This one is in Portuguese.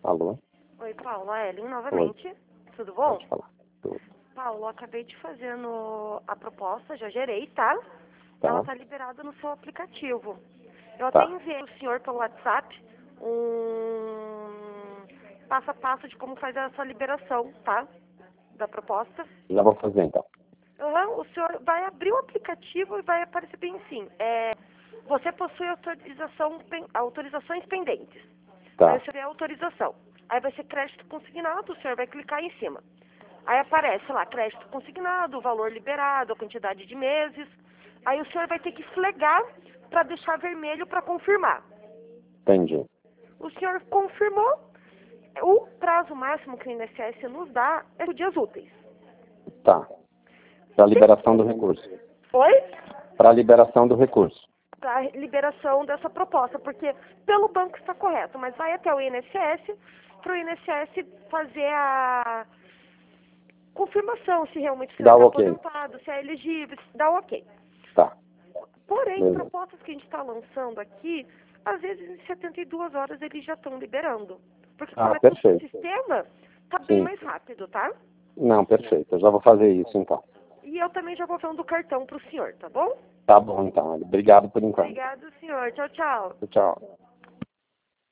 Alô? Oi, Paulo, a Ellen Oi. novamente. Tudo bom? Pode falar. Tudo. Paulo, eu acabei de fazer a proposta, já gerei, tá? Tá, Ela tá liberada no seu aplicativo. Eu até tá. enviei o senhor pelo WhatsApp um passo a passo de como fazer essa liberação, tá? Da proposta. Já vou fazer então. O senhor vai abrir o aplicativo e vai aparecer bem assim. Você possui autorizações pendentes. Aí Tá. você vê a autorização. Aí vai ser crédito consignado, o senhor vai clicar em cima. Aí aparece lá, crédito consignado, o valor liberado, a quantidade de meses. Aí o senhor vai ter que flegar para deixar vermelho para confirmar. Entendi. O senhor confirmou, o prazo máximo que o INSS nos dá é 5 dias úteis. Tá. Para liberação do recurso. Foi? Para liberação do recurso. Para liberação dessa proposta, porque pelo banco está correto, mas vai até o INSS, para o INSS fazer a confirmação se realmente o senhor Dá o está ok. aposentado, se é elegível, se dá o ok. Tá. Porém, Beleza. propostas que a gente está lançando aqui, às vezes em 72 horas eles já estão liberando. Porque como Ah, é tudo por perfeito. sistema, tá bem Sim. mais rápido, tá? Não, perfeito. Eu já vou fazer isso então. E eu também já vou vendo o cartão para o senhor, tá bom? Tá bom então. Obrigado por enquanto. Obrigado, senhor. Tchau, tchau. Tchau.